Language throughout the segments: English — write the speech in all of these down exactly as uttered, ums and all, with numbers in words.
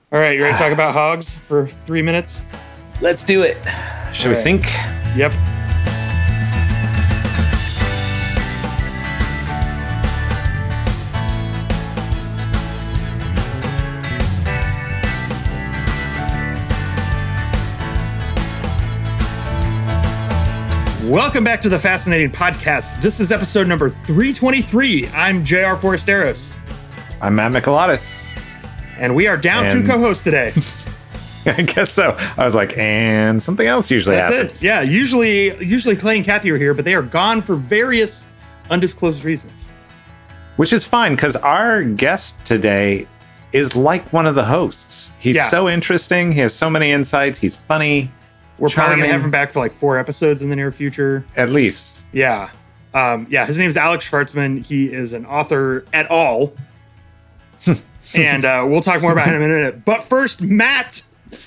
All right, you ready to talk about hogs for three minutes? Let's do it. Should All we right. sync? Yep. Welcome back to the Fascinating Podcast. This is episode number three twenty-three. I'm J R Forasteros. I'm Matt Michelatis. And we are down And- two co-hosts today. I guess so. I was like, and something else usually That's happens. it. Yeah, usually usually Clay and Kathy are here, but they are gone for various undisclosed reasons. Which is fine because our guest today is like one of the hosts. He's Yeah. so interesting. He has so many insights. He's funny. We're probably going to charming, have him back for like four episodes in the near future. at least. Yeah. Um, yeah, his name is Alex Schwartzman. He is an author at all. and uh, we'll talk more about him in a minute. But first, Matt.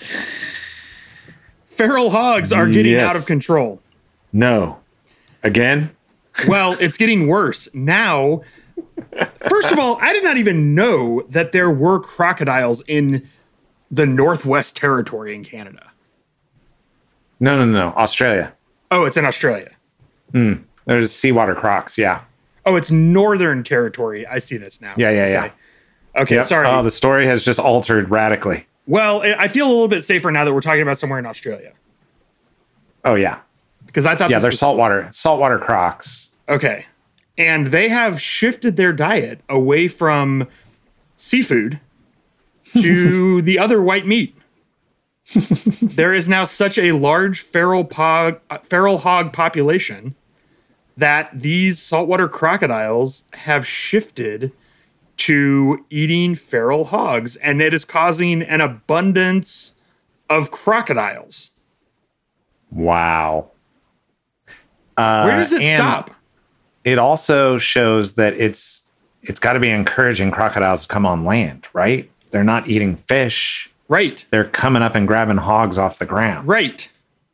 Feral hogs are getting Yes. out of control. No. Again? Well, it's getting worse. Now, first of all, I did not even know that there were crocodiles in the Northwest Territory in Canada. No, no, no. Australia. Oh, it's in Australia. There's seawater crocs. Yeah. Oh, it's Northern Territory. I see this now. Yeah, yeah, yeah. Okay, okay Yep. sorry. Oh, the story has just altered radically. Well, I I feel a little bit safer now that we're talking about somewhere in Australia. Oh, yeah. Because I thought Yeah, this they're was, saltwater, saltwater crocs. Okay. And they have shifted their diet away from seafood to the other white meat. There is now such a large feral, pog, feral hog population that these saltwater crocodiles have shifted to eating feral hogs, and it is causing an abundance of crocodiles. Wow. Uh, Where does it and stop? It also shows that it's it's got to be encouraging crocodiles to come on land, right? They're not eating fish. Right. They're coming up and grabbing hogs off the ground. Right.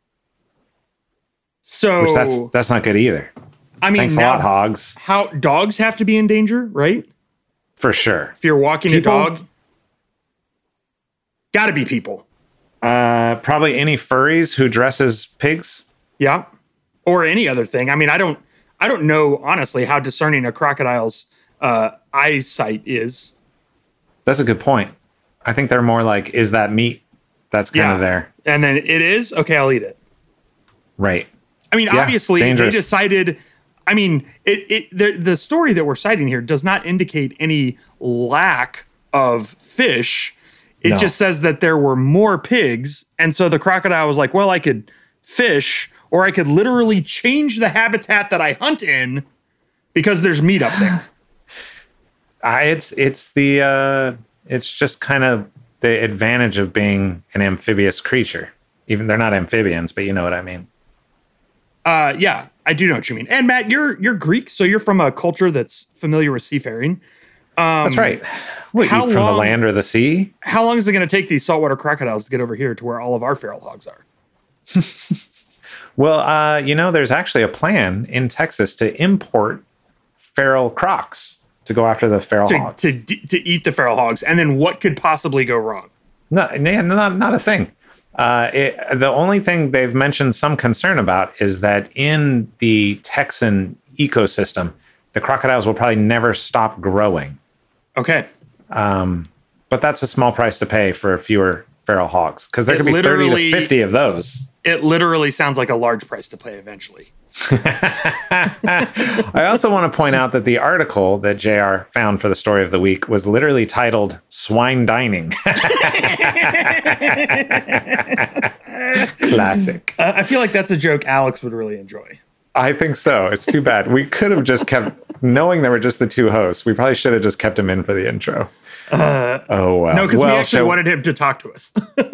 So Which that's that's not good either. I mean, Thanks a now lot, hogs. how dogs have to be in danger, right? For sure. If you're walking People- a dog, gotta be people. Uh, probably any furries who dress as pigs. Yeah. Or any other thing. I mean, I don't I don't know honestly how discerning a crocodile's uh, eyesight is. That's a good point. I think they're more like, is that meat? That's kind Yeah. of there. And then it is, okay, I'll eat it. Right. I mean, Yeah, obviously it's they dangerous. decided I mean, it it the, the story that we're citing here does not indicate any lack of fish. It No. just says that there were more pigs, and so the crocodile was like, well, I could fish, or I could literally change the habitat that I hunt in because there's meat up there. I, it's it's the uh, it's just kind of the advantage of being an amphibious creature. Even they're not amphibians, but you know what I mean. Uh, yeah, I do know what you mean. And Matt, you're you're Greek, so you're from a culture that's familiar with seafaring. That's right. We eat how from the long- land or the sea. How long is it going to take these saltwater crocodiles to get over here to where all of our feral hogs are? Well, uh, you know, there's actually a plan in Texas to import feral crocs to go after the feral To, hogs. to d- to eat the feral hogs, and then what could possibly go wrong? No, no, not not a thing. Uh, it, the only thing they've mentioned some concern about is that in the Texan ecosystem, the crocodiles will probably never stop growing. Okay. But that's a small price to pay for fewer feral hogs because there It could be thirty literally- to fifty of those. It literally sounds like a large price to pay eventually. I also want to point out that the article that J R found for the story of the week was literally titled Swine Dining. Classic. Uh, I feel like that's a joke Alex would really enjoy. I think so. It's too bad. We could have just kept, knowing there were just the two hosts, we probably should have just kept him in for the intro. Uh, oh, well. No, because well, we actually shall, wanted him to talk to us.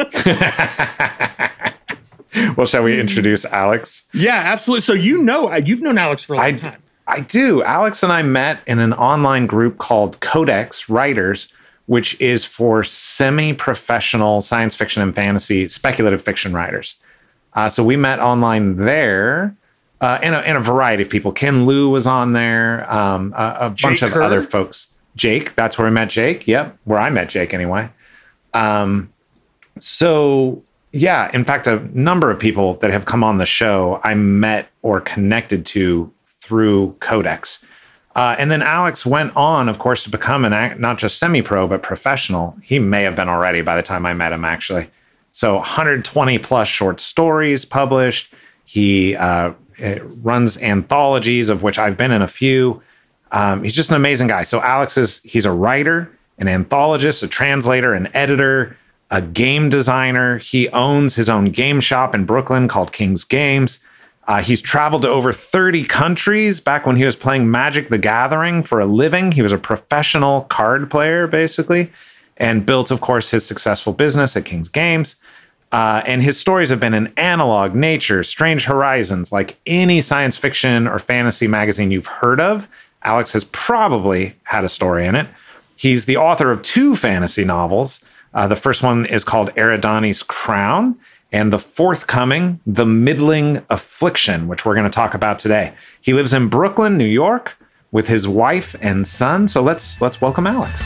well, shall we introduce Alex? Yeah, absolutely. So you know, you've known Alex for a long I, time. I do. Alex and I met in an online group called Codex Writers, which is for semi-professional science fiction and fantasy speculative fiction writers. Uh, so we met online there, uh, and, a, and a variety of people. Ken Liu was on there, um, a, a bunch of Kerr? other folks. Jake, that's where we met Jake. Yep, where I met Jake anyway. Um, so yeah, in fact, a number of people that have come on the show I met or connected to through Codex. Uh, and then Alex went on, of course, to become an act, not just semi-pro, but professional. He may have been already by the time I met him, actually. So one hundred twenty plus short stories published. He uh, runs anthologies, of which I've been in a few. Um, he's just an amazing guy. So Alex is, he's a writer, an anthologist, a translator, an editor, a game designer. He owns his own game shop in Brooklyn called King's Games. Uh, he's traveled to over thirty countries. Back when he was playing Magic the Gathering for a living, he was a professional card player, basically, and built, of course, his successful business at King's Games. Uh, and his stories have been in Analog, Nature, Strange Horizons, like any science fiction or fantasy magazine you've heard of. Alex has probably had a story in it. He's the author of two fantasy novels. Uh, the first one is called Eridani's Crown, and the forthcoming, The Middling Affliction, which we're going to talk about today. He lives in Brooklyn, New York, with his wife and son. So let's let's welcome Alex.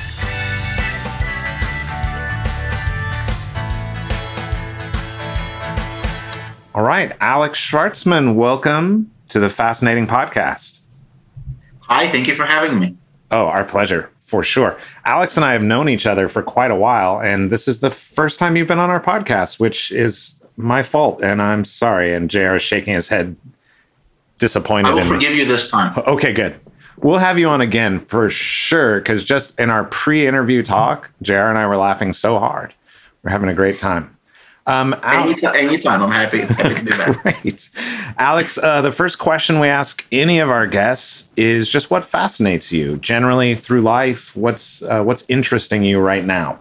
All right, Alex Shvartsman, welcome to the Fascinating Podcast. Hi, thank you for having me. Oh, our pleasure, for sure. Alex and I have known each other for quite a while, and this is the first time you've been on our podcast, which is my fault, and I'm sorry. And J R is shaking his head, disappointed in me. I will forgive you this time. Okay, good. We'll have you on again for sure, because just in our pre-interview talk, J R and I were laughing so hard. We're having a great time. Um, Anytime, anytime. I'm happy, happy to do that. Great. Alex, uh, the first question we ask any of our guests is just what fascinates you generally through life? What's uh, what's interesting you right now?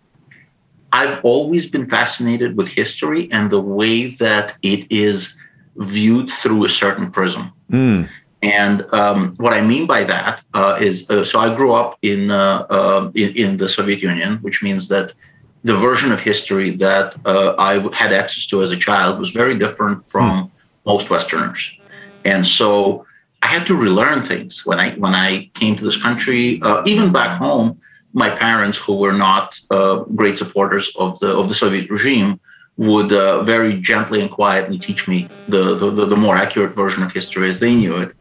I've always been fascinated with history and the way that it is viewed through a certain prism. Mm. And um, what I mean by that uh, is, uh, so I grew up in, uh, uh, in in the Soviet Union, which means that the version of history that uh, I had access to as a child was very different from mm. most Westerners. And so I had to relearn things when I when I came to this country. Uh, even back home, my parents, who were not uh, great supporters of the of the Soviet regime, would uh, very gently and quietly teach me the, the the more accurate version of history as they knew it.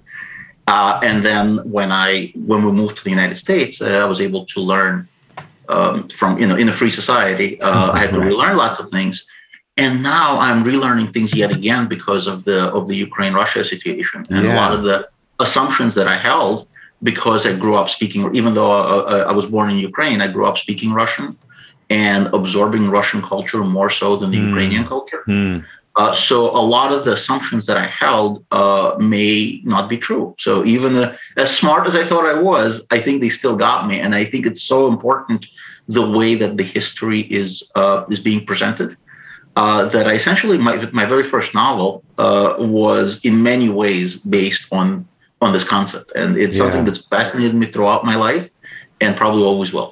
Uh, and then when I when we moved to the United States, uh, I was able to learn um, from you know in a free society. Uh, I had to relearn lots of things, and now I'm relearning things yet again because of the of the Ukraine-Russia situation and yeah. a lot of the assumptions that I held. Because I grew up speaking, even though uh, I was born in Ukraine, I grew up speaking Russian and absorbing Russian culture more so than the mm. Ukrainian culture. Mm. Uh, so a lot of the assumptions that I held uh, may not be true. So even uh, as smart as I thought I was, I think they still got me. And I think it's so important the way that the history is uh, is being presented. Uh, that I essentially, my, my very first novel uh, was in many ways based on on this concept. And it's yeah. something that's fascinated me throughout my life and probably always will.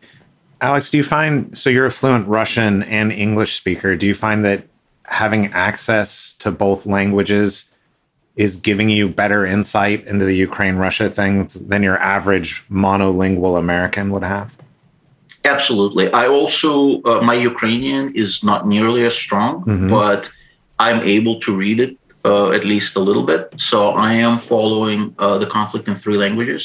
Alex, do you find, so you're a fluent Russian and English speaker, do you find that having access to both languages is giving you better insight into the Ukraine-Russia thing than your average monolingual American would have? Absolutely. I also, uh, my Ukrainian is not nearly as strong, mm-hmm. but I'm able to read it Uh, at least a little bit. So I am following uh, the conflict in three languages.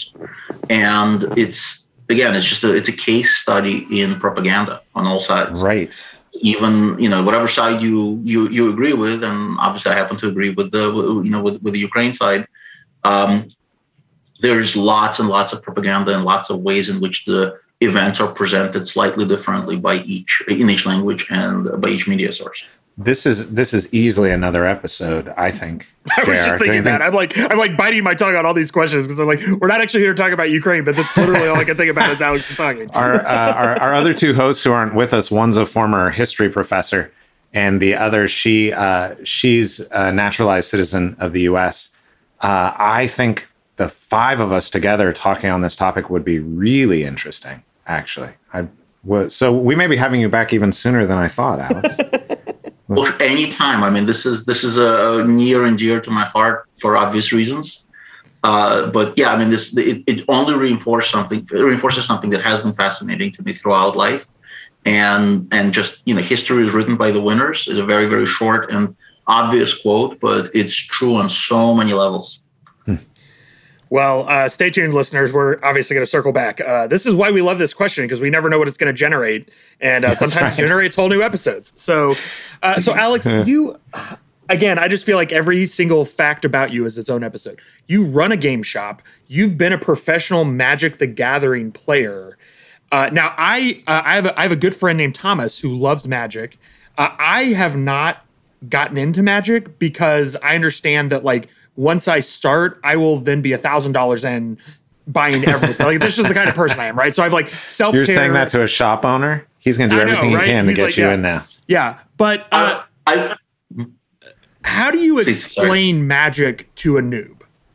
And it's, again, it's just a, it's a case study in propaganda on all sides. Right. Even, you know, whatever side you you you agree with, and obviously I happen to agree with the, you know, with, with the Ukraine side, um, there's lots and lots of propaganda and lots of ways in which the events are presented slightly differently by each, in each language and by each media source. This is this is easily another episode, I think. I was just thinking that. I'm like I'm like biting my tongue on all these questions because I'm like, we're not actually here to talk about Ukraine, but that's literally all I can think about as Alex is talking. Our, uh, our our other two hosts who aren't with us, one's a former history professor, and the other she uh, she's a naturalized citizen of the U S. Uh, I think the five of us together talking on this topic would be really interesting. Actually, I was so we may be having you back even sooner than I thought, Alex. Well, anytime. I mean, this is this is a near and dear to my heart for obvious reasons. Uh, but yeah, I mean, this it, it only reinforces something. It reinforces something that has been fascinating to me throughout life, and and just you know, history is written by the winners is a very very short and obvious quote, but it's true on so many levels. Well, uh, stay tuned, listeners. We're obviously going to circle back. Uh, this is why we love this question, because we never know what it's going to generate, and uh, sometimes right. it generates whole new episodes. So, uh, so Alex, you again, I just feel like every single fact about you is its own episode. You run a game shop. You've been a professional Magic the Gathering player. Uh, now, I uh, I have a, I have a good friend named Thomas who loves Magic. Uh, I have not gotten into Magic because I understand that, like, once I start, I will then be a thousand dollars in buying everything. Like, this is the kind of person I am, right? So I've like self care. You're saying that to a shop owner? He's going to do I everything know, right? he can He's to get like, you yeah. in now. Yeah, but uh, uh, I, how do you explain Sorry. Magic to a noob?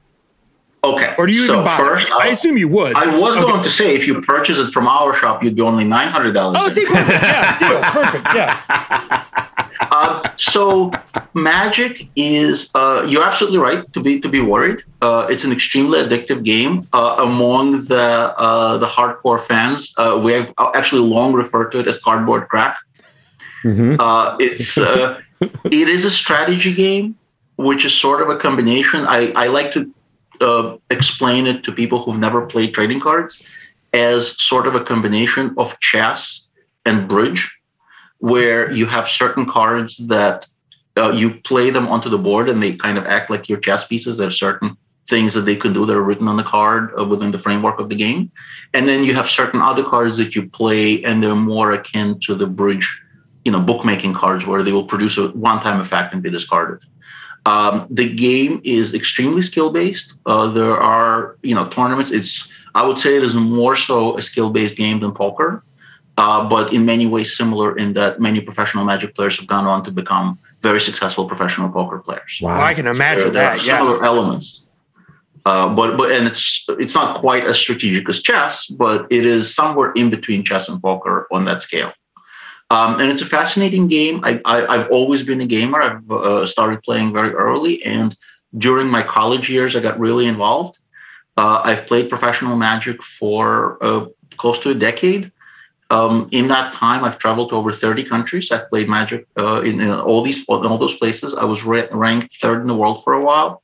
Okay. Or do you so even buy first, it? I assume you would. I was okay. going to say, if you purchase it from our shop, you'd be only nine hundred dollars. Oh, see, perfect. Yeah, deal. Perfect. Yeah. Uh, so Magic is, uh, you're absolutely right to be to be worried. Uh, it's an extremely addictive game. Uh, among the uh, the hardcore fans, uh, we have actually long referred to it as cardboard crack. Mm-hmm. Uh, it's uh, it is a strategy game, which is sort of a combination. I, I like to uh, explain it to people who've never played trading cards as sort of a combination of chess and bridge, where you have certain cards that uh, you play them onto the board and they kind of act like your chess pieces. There are certain things that they can do that are written on the card uh, within the framework of the game. And then you have certain other cards that you play, and they're more akin to the bridge, you know, bookmaking cards, where they will produce a one-time effect and be discarded. Um, the game is extremely skill-based. Uh, there are, you know, tournaments. It's, I would say it is more so a skill-based game than poker. Uh, but in many ways similar in that many professional Magic players have gone on to become very successful professional poker players. Wow, I can imagine there, there that. Are yeah. similar elements, uh, but but and it's it's not quite as strategic as chess, but it is somewhere in between chess and poker on that scale. Um, and it's a fascinating game. I, I I've always been a gamer. I've uh, started playing very early, and during my college years, I got really involved. Uh, I've played professional Magic for uh, close to a decade. Um, in that time, I've traveled to over thirty countries. I've played Magic uh, in, in all these, in all those places. I was ra- ranked third in the world for a while,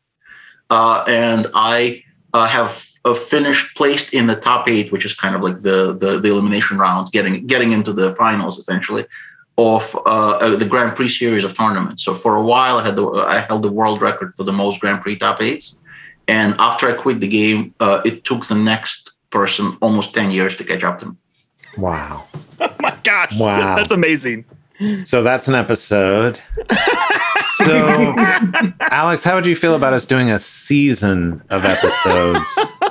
uh, and I uh, have uh, finished placed in the top eight, which is kind of like the the, the elimination rounds, getting getting into the finals essentially of uh, the Grand Prix series of tournaments. So for a while, I had the I held the world record for the most Grand Prix top eights, and after I quit the game, uh, it took the next person almost ten years to catch up to me. Wow. Oh my gosh. Wow. That's amazing. So that's an episode. So, Alex, how would you feel about us doing a season of episodes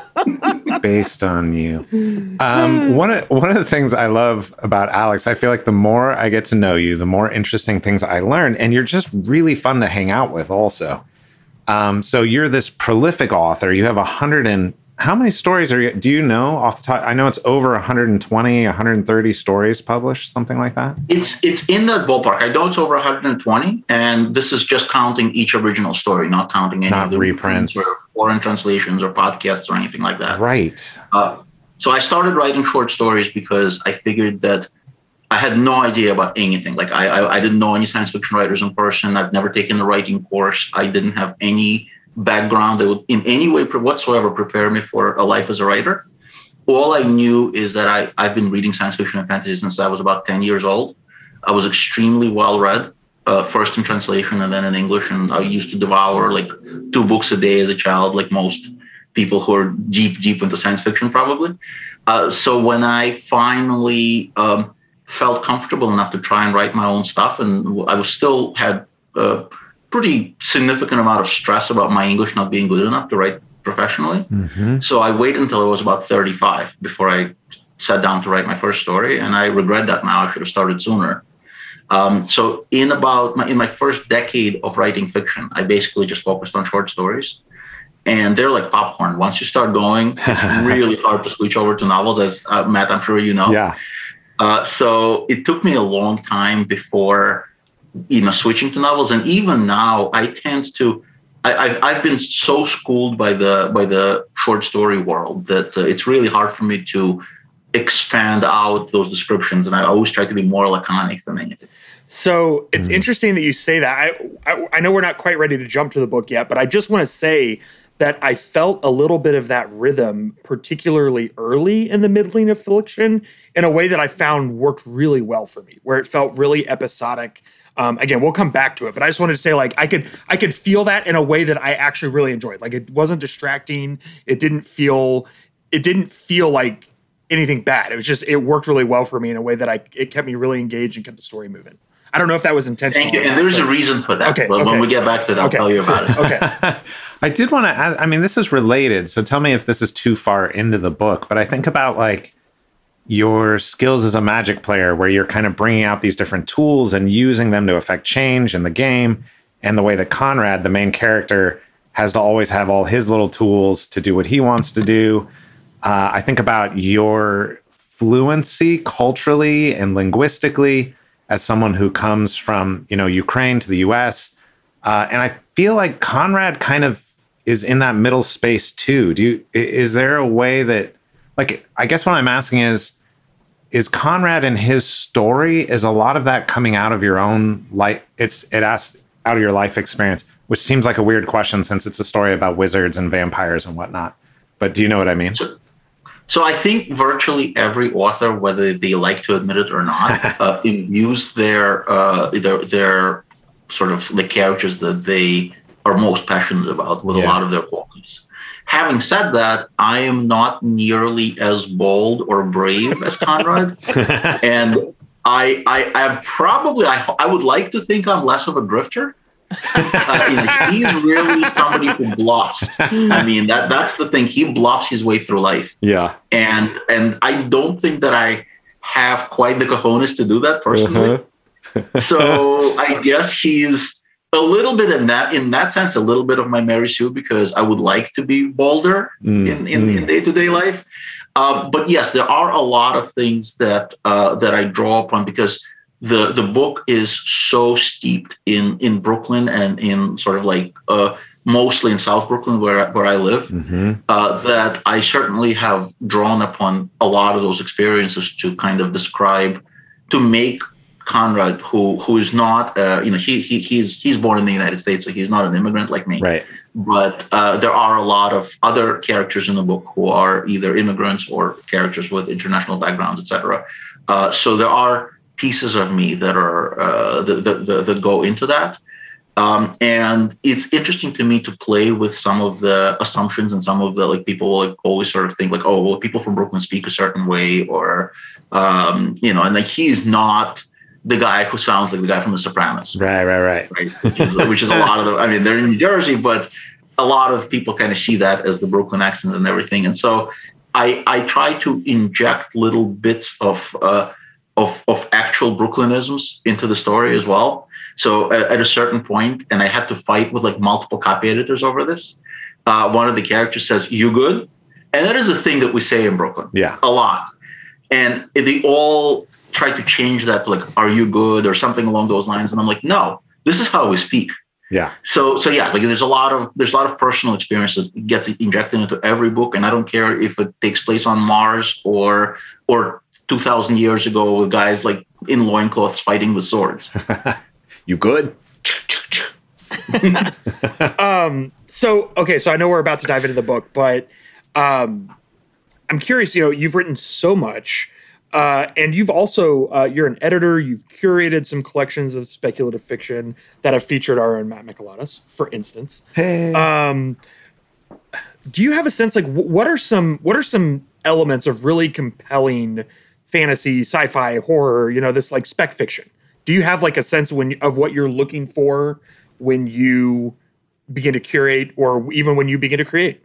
based on you? Um, one of one of the things I love about Alex, I feel like the more I get to know you, the more interesting things I learn, and you're just really fun to hang out with also. Um, so you're this prolific author. You have a hundred and how many stories are you, do you know off the top? I know it's over one hundred twenty, one hundred thirty stories published, something like that. It's it's in that ballpark. I know it's over one hundred twenty, and this is just counting each original story, not counting any not of the reprints or foreign translations or podcasts or anything like that. Right. Uh, so I started writing short stories because I figured that I had no idea about anything. Like I, I, I didn't know any science fiction writers in person. I've never taken a writing course. I didn't have any background that would in any way whatsoever prepare me for a life as a writer. All I knew is that I, I've been reading science fiction and fantasy since I was about ten years old. I was extremely well read, uh, first in translation and then in English. And I used to devour like two books a day as a child, like most people who are deep, deep into science fiction probably. Uh, so when I finally um, felt comfortable enough to try and write my own stuff, and I was still had uh, pretty significant amount of stress about my English not being good enough to write professionally. Mm-hmm. So I waited until I was about thirty-five before I sat down to write my first story. And I regret that now. I should have started sooner. Um, so in about my, in my first decade of writing fiction, I basically just focused on short stories. And they're like popcorn. Once you start going, it's really hard to switch over to novels, as uh, Matt, I'm sure you know. Yeah. Uh, so it took me a long time before you know, switching to novels. And even now I tend to, I, I've, I've been so schooled by the, by the short story world that uh, it's really hard for me to expand out those descriptions, and I always try to be more laconic than anything. So it's mm. interesting that you say that. I, I I know we're not quite ready to jump to the book yet, but I just want to say that I felt a little bit of that rhythm, particularly early in the middling of fiction, in a way that I found worked really well for me, where it felt really episodic. Um, again, we'll come back to it, but I just wanted to say, like, I could I could feel that in a way that I actually really enjoyed. Like, it wasn't distracting. It didn't feel it didn't feel like anything bad. It was just, it worked really well for me in a way that I it kept me really engaged and kept the story moving. I don't know if that was intentional. Thank you. And there's but, a reason for that. Okay, but okay. when we get back to that, I'll okay. tell you about it. Okay. I did want to add, I mean, this is related, so tell me if this is too far into the book, but I think about like your skills as a Magic player, where you're kind of bringing out these different tools and using them to affect change in the game, and the way that Conrad, the main character, has to always have all his little tools to do what he wants to do. Uh, I think about your fluency culturally and linguistically as someone who comes from, you know, Ukraine to the U S. Uh, and I feel like Conrad kind of is in that middle space too. Do you, is there a way that, like, I guess what I'm asking is, is Conrad and his story, is a lot of that coming out of your own life? It's, it asks out of your life experience, which seems like a weird question since it's a story about wizards and vampires and whatnot. But do you know what I mean? So, so I think virtually every author, whether they like to admit it or not, uh, imbues their, uh, their their sort of the characters that they are most passionate about with yeah. a lot of their qualities. Having said that, I am not nearly as bold or brave as Conrad, and I I am probably I I would like to think I'm less of a grifter. uh, you know, he's really somebody who bluffs. I mean, that that's the thing. He bluffs his way through life. Yeah. And and I don't think that I have quite the cojones to do that personally. Uh-huh. So I guess he's a little bit in that in that sense, a little bit of my Mary Sue, because I would like to be bolder mm, in, in, mm. in day-to-day life. Uh, but yes, there are a lot of things that uh, that I draw upon, because The the book is so steeped in, in Brooklyn and in sort of like uh, mostly in South Brooklyn where where I live, mm-hmm. uh, that I certainly have drawn upon a lot of those experiences to kind of describe, to make Conrad, who who is not uh, you know he he he's he's born in the United States, so he's not an immigrant like me. Right. But uh, there are a lot of other characters in the book who are either immigrants or characters with international backgrounds, et cetera. Uh, so there are pieces of me that are uh, that, that, that go into that. Um, and it's interesting to me to play with some of the assumptions and some of the, like, people will like always sort of think like, oh, well, people from Brooklyn speak a certain way, or, um, you know, and like he's not the guy who sounds like the guy from The Sopranos. Right, right, right. Right. Which is, which is a lot of the, I mean, they're in New Jersey, but a lot of people kind of see that as the Brooklyn accent and everything. And so I, I try to inject little bits of, uh, Of, of actual Brooklynisms into the story as well. So at, at a certain point, and I had to fight with like multiple copy editors over this, uh, one of the characters says, "You good?" And that is a thing that we say in Brooklyn. Yeah. A lot. And they all try to change that to like, "Are you good?" or something along those lines. And I'm like, no, this is how we speak. Yeah. So so yeah, like there's a lot of there's a lot of personal experience that gets injected into every book. And I don't care if it takes place on Mars or or two thousand years ago with guys like in loincloths fighting with swords. You good? um, so, okay, so I know we're about to dive into the book, but um, I'm curious, you know, you've written so much, uh, and you've also, uh, you're an editor, you've curated some collections of speculative fiction that have featured our own Matt Micheladas, for instance. Hey. Um, do you have a sense, like, what are some, what are some elements of really compelling fantasy, sci-fi, horror, you know, this like spec fiction? Do you have like a sense when of what you're looking for when you begin to curate, or even when you begin to create?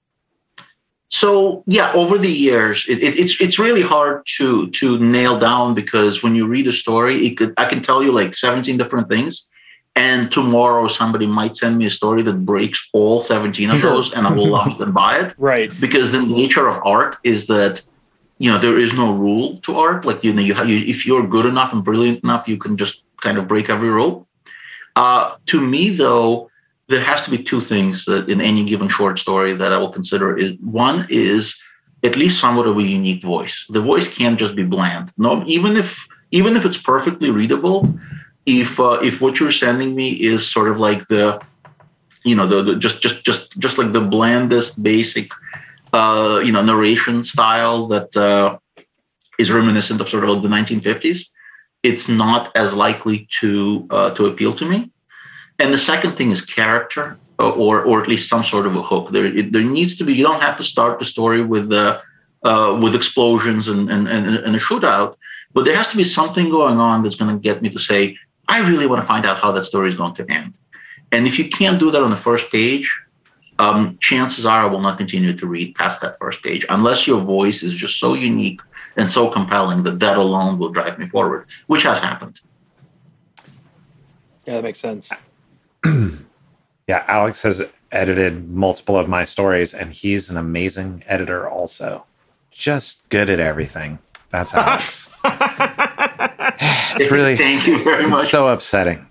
So yeah, over the years, it, it, it's it's really hard to to nail down, because when you read a story, it could I can tell you like seventeen different things, and tomorrow somebody might send me a story that breaks all seventeen of those, and I will laugh and buy it. Right. Because the nature of art is that, you know, there is no rule to art. Like, you know, you, you if you're good enough and brilliant enough, you can just kind of break every rule. Uh, to me, though, there has to be two things that in any given short story that I will consider. Is one is at least somewhat of a unique voice. The voice can't just be bland. No, even if even if it's perfectly readable, if uh, if what you're sending me is sort of like the, you know, the, the just just just just like the blandest basic, uh, you know, narration style that uh, is reminiscent of sort of like the nineteen fifties, it's not as likely to uh, to appeal to me. And the second thing is character, or or at least some sort of a hook. There it, there needs to be. You don't have to start the story with uh, uh, with explosions and, and and and a shootout, but there has to be something going on that's going to get me to say, I really want to find out how that story is going to end. And if you can't do that on the first page, um, chances are I will not continue to read past that first page, unless your voice is just so unique and so compelling that that alone will drive me forward, which has happened. Yeah, that makes sense. Yeah, Alex has edited multiple of my stories, and he's an amazing editor also. Just good at everything. That's Alex. It's really, thank you very much. So upsetting.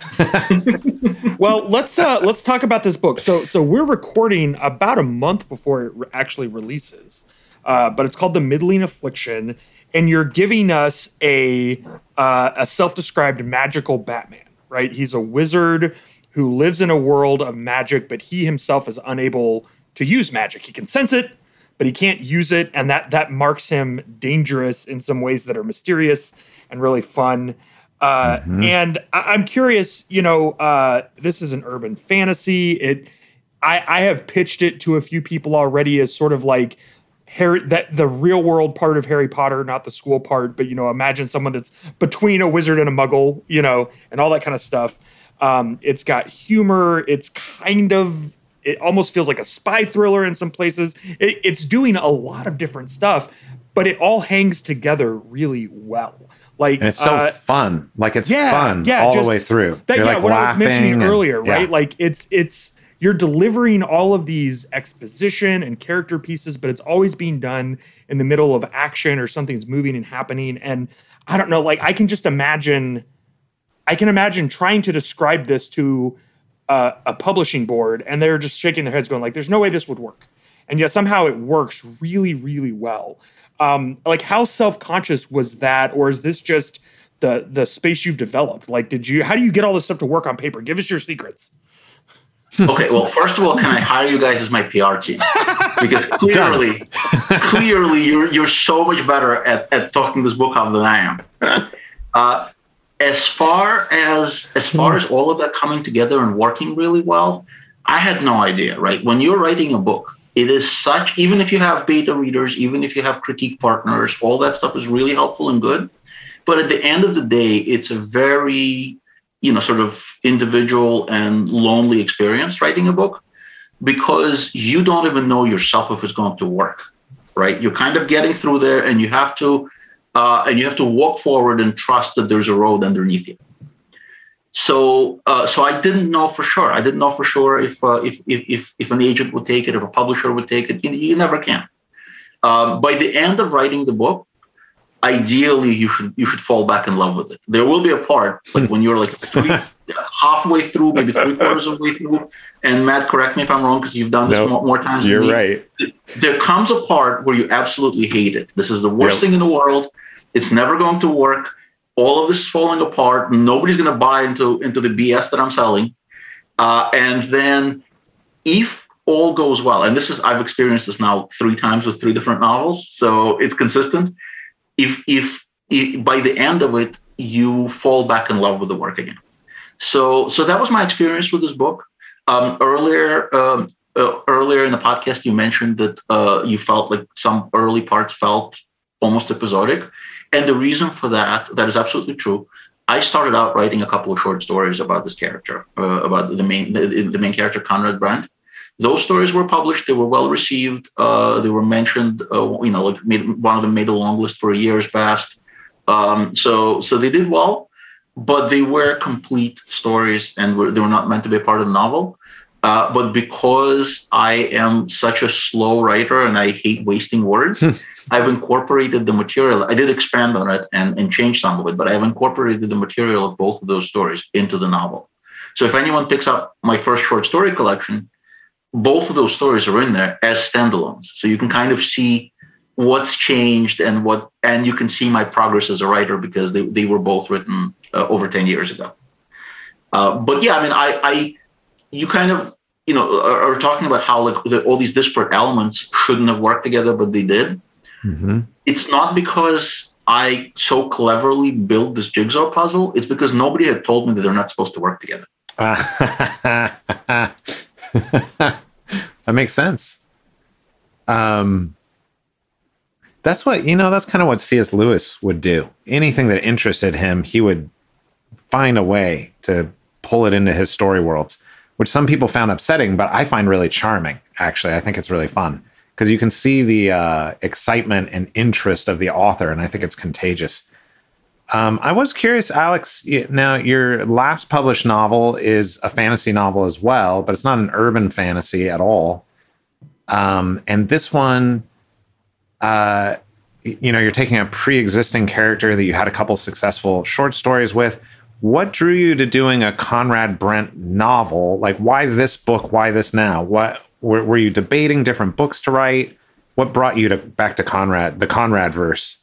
Well, let's uh, let's talk about this book. So, so we're recording about a month before it re- actually releases, uh, but it's called The Middling Affliction, and you're giving us a uh, a self-described magical Batman, right? He's a wizard who lives in a world of magic, but he himself is unable to use magic. He can sense it, but he can't use it, and that that marks him dangerous in some ways that are mysterious and really fun. Uh, mm-hmm. And I- I'm curious, you know, uh, this is an urban fantasy. It, I, I have pitched it to a few people already as sort of like Harry, that the real world part of Harry Potter, not the school part, but, you know, imagine someone that's between a wizard and a muggle, you know, and all that kind of stuff. Um, it's got humor. It's kind of, it almost feels like a spy thriller in some places. It, it's doing a lot of different stuff, but it all hangs together really well. Like, and it's so uh, fun. Like it's yeah, fun yeah, all just, the way through. That, You're yeah, like what I was mentioning and, earlier, right? Yeah. Like it's it's you're delivering all of these exposition and character pieces, but it's always being done in the middle of action or something's moving and happening. And I don't know, like I can just imagine, I can imagine trying to describe this to uh, a publishing board, and they're just shaking their heads, going like, "There's no way this would work," and yet somehow it works really, really well. Um, like, how self-conscious was that, or is this just the the space you've developed? Like, did you? How do you get all this stuff to work on paper? Give us your secrets. Okay, well, first of all, can I hire you guys as my P R team? Because clearly, clearly, you're you're so much better at, at talking this book up than I am. Uh, as far as as far as all of that coming together and working really well, I had no idea. Right, when you're writing a book, it is such. Even if you have beta readers, even if you have critique partners, all that stuff is really helpful and good. But at the end of the day, it's a very, you know, sort of individual and lonely experience writing a book, because you don't even know yourself if it's going to work, right? You're kind of getting through there, and you have to, uh, and you have to walk forward and trust that there's a road underneath you. So, uh, so I didn't know for sure. I didn't know for sure if uh, if, if if if an agent would take it, if a publisher would take it. You, you never can. Um, by the end of writing the book, ideally you should you should fall back in love with it. There will be a part like when you're like three, halfway through, maybe three quarters of the way through. And Matt, correct me if I'm wrong, because you've done this nope, more, more times. You're than me. right. There comes a part where you absolutely hate it. This is the worst yep. thing in the world. It's never going to work. All of this is falling apart. Nobody's going to buy into into the B S that I'm selling. Uh, and then, if all goes well, and this is I've experienced this now three times with three different novels, so it's consistent. If, if if by the end of it you fall back in love with the work again, so so that was my experience with this book. Um, earlier um, uh, earlier in the podcast, you mentioned that uh, you felt like some early parts felt almost episodic, and the reason for that that is absolutely true. I started out writing a couple of short stories about this character, uh, about the main the, the main character Conrad Brandt. Those stories were published. They were well received. Uh, they were mentioned. Uh, you know, like made, one of them made a long list for a year's past. Um, so, so they did well, but they were complete stories, and were, they were not meant to be a part of the novel. Uh, but because I am such a slow writer and I hate wasting words, I've incorporated the material. I did expand on it and, and change some of it, but I've incorporated the material of both of those stories into the novel. So if anyone picks up my first short story collection, both of those stories are in there as standalones. So you can kind of see what's changed and what, and you can see my progress as a writer because they, they were both written uh, over ten years ago. Uh, but yeah, I mean, I, I, you kind of, you know, are, are talking about how like the, all these disparate elements shouldn't have worked together, but they did. Mm-hmm. It's not because I so cleverly built this jigsaw puzzle. It's because nobody had told me that they're not supposed to work together. That makes sense. Um, that's what, you know, that's kind of what C S Lewis would do. Anything that interested him, he would find a way to pull it into his story worlds, which some people found upsetting, but I find really charming. Actually, I think it's really fun because you can see the uh, excitement and interest of the author, and I think it's contagious. Um, I was curious, Alex, now your last published novel is a fantasy novel as well, but it's not an urban fantasy at all. Um, and this one, uh, you know, you're taking a pre-existing character that you had a couple successful short stories with. What drew you to doing a Conrad Brent novel? Like, why this book? Why this now? What were, were you debating different books to write? What brought you to back to Conrad, the Conrad verse?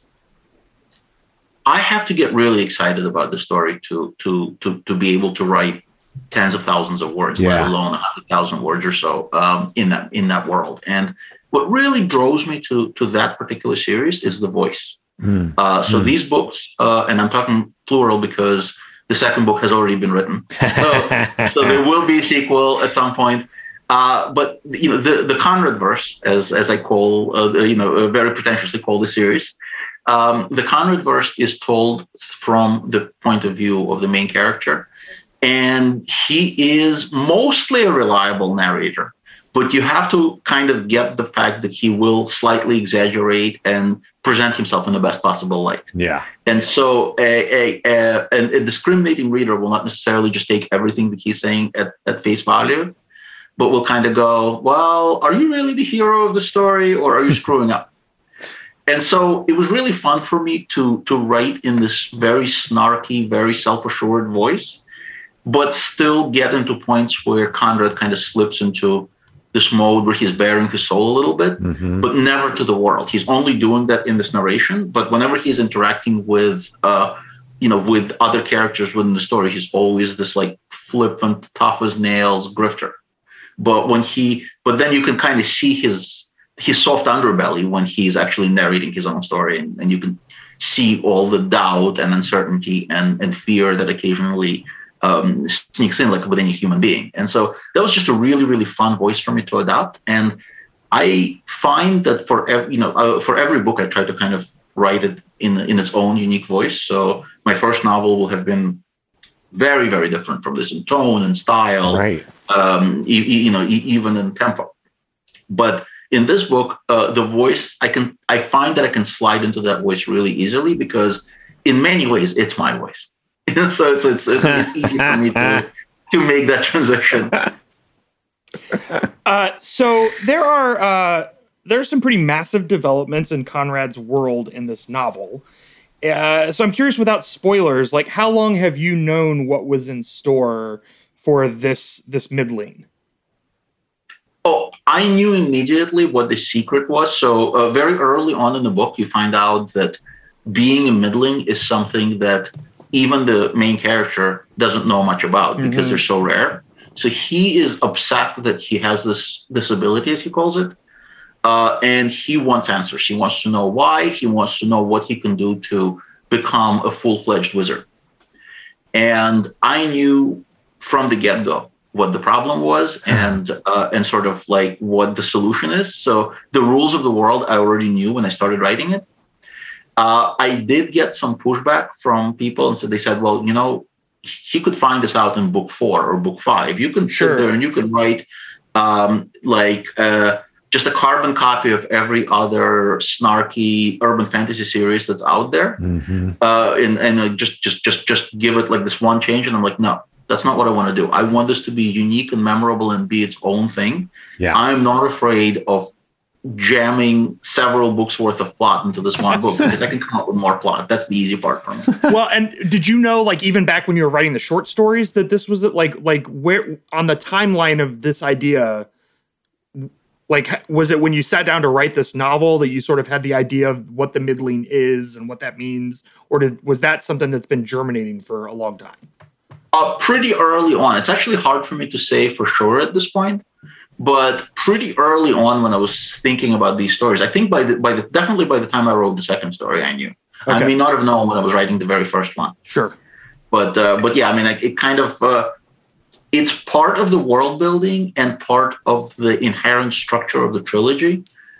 I have to get really excited about the story to to to to be able to write tens of thousands of words, yeah. let alone a hundred thousand words or so um, in that in that world. And what really draws me to to that particular series is the voice. Mm. Uh, so mm. these books, uh, and I'm talking plural because the second book has already been written, so, so there will be a sequel at some point. Uh, but you know, the the Conrad verse, as as I call, uh, you know, uh, very pretentiously call the series. Um, the Conrad verse is told from the point of view of the main character, and he is mostly a reliable narrator, but you have to kind of get the fact that he will slightly exaggerate and present himself in the best possible light. Yeah. And so a, a, a, a discriminating reader will not necessarily just take everything that he's saying at, at face value, but will kind of go, well, are you really the hero of the story or are you screwing up? And so it was really fun for me to to write in this very snarky, very self-assured voice, but still get into points where Conrad kind of slips into this mode where he's bearing his soul a little bit, mm-hmm. but never to the world. He's only doing that in this narration, but whenever he's interacting with, uh, you know, with other characters within the story, he's always this like flippant, tough as nails grifter. But when he, but then you can kind of see his his soft underbelly when he's actually narrating his own story, and, and you can see all the doubt and uncertainty and, and fear that occasionally um, sneaks in like with any human being. And so that was just a really, really fun voice for me to adopt. And I find that for every, you know, uh, for every book, I try to kind of write it in in its own unique voice. So my first novel will have been very, very different from this in tone and style, right? Um, you, you know, even in tempo. But in this book, uh, the voice, I can, I find that I can slide into that voice really easily because in many ways, it's my voice. so it's, it's, it's easy for me to, to make that transition. Uh, so there are, uh, there are some pretty massive developments in Conrad's world in this novel. Uh, so I'm curious, without spoilers, like how long have you known what was in store for this, this middling? Oh, I knew immediately what the secret was. So uh, very early on in the book, you find out that being a middling is something that even the main character doesn't know much about mm-hmm. because they're so rare. So he is upset that he has this disability, as he calls it. Uh, and he wants answers. He wants to know why. He wants to know what he can do to become a full-fledged wizard. And I knew from the get-go what the problem was and uh, and sort of like what the solution is. So the rules of the world I already knew when I started writing it. Uh, I did get some pushback from people, and so they said, well, you know, he could find this out in book four or book five. You can sure. sit there and you can write um, like uh, just a carbon copy of every other snarky urban fantasy series that's out there, mm-hmm. uh, and and uh, just just just just give it like this one change. And I'm like, no. That's not what I want to do. I want this to be unique and memorable and be its own thing. Yeah. I'm not afraid of jamming several books worth of plot into this one book because I can come up with more plot. That's the easy part for me. Well, and did you know, like, even back when you were writing the short stories, that this was like, like where on the timeline of this idea, Like, was it when you sat down to write this novel that you sort of had the idea of what the middling is and what that means? Or did, was that something that's been germinating for a long time? Uh, pretty early on. It's actually hard for me to say for sure at this point, but pretty early on when I was thinking about these stories, I think by the, by the, definitely by the time I wrote the second story, I knew. Okay. I may not have known when I was writing the very first one. Sure. But, uh, but yeah, I mean, like, it kind of, uh, it's part of the world building and part of the inherent structure of the trilogy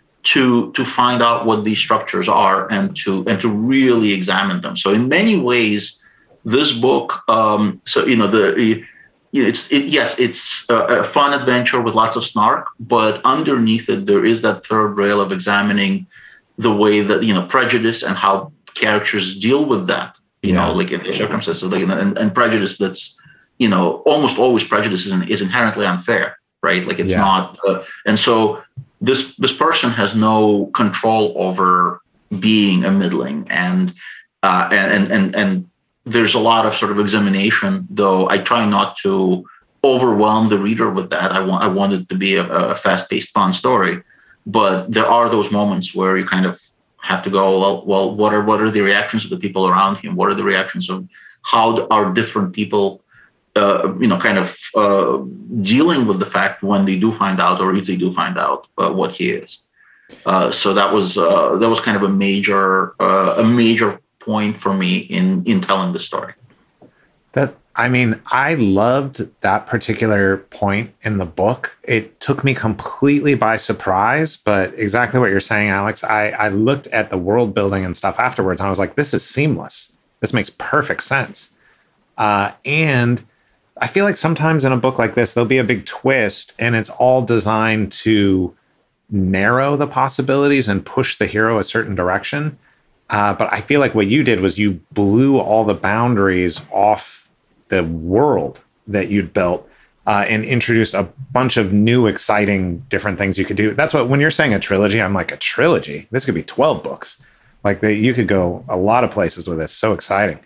to to find out what these structures are and to and to really examine them. So in many ways, this book, um, so you know, the you know, it's it, yes, it's a, a fun adventure with lots of snark, but underneath it, there is that third rail of examining the way that, you know, prejudice and how characters deal with that. You yeah. know, like in the circumstances, like, and, and prejudice that's, you know, almost always prejudice is, is inherently unfair, right? Like it's yeah. not, uh, and so this this person has no control over being a middling, and uh, and and and there's a lot of sort of examination. Though I try not to overwhelm the reader with that. I want I want it to be a, a fast-paced, fun story, but there are those moments where you kind of have to go, well, well, what are what are the reactions of the people around him? What are the reactions of how are different people? Uh, you know, kind of uh, dealing with the fact when they do find out, or if they do find out uh, what he is. Uh, so that was uh, that was kind of a major uh, a major point for me in in telling the story. That's, I mean, I loved that particular point in the book. It took me completely by surprise, but exactly what you're saying, Alex. I I looked at the world building and stuff afterwards, and I was like, this is seamless. This makes perfect sense. Uh, and I feel like sometimes in a book like this, there'll be a big twist and it's all designed to narrow the possibilities and push the hero a certain direction. Uh, but I feel like what you did was you blew all the boundaries off the world that you'd built uh, and introduced a bunch of new, exciting, different things you could do. That's what, when you're saying a trilogy, I'm like, a trilogy? This could be twelve books. Like the, you could go a lot of places with this. So exciting.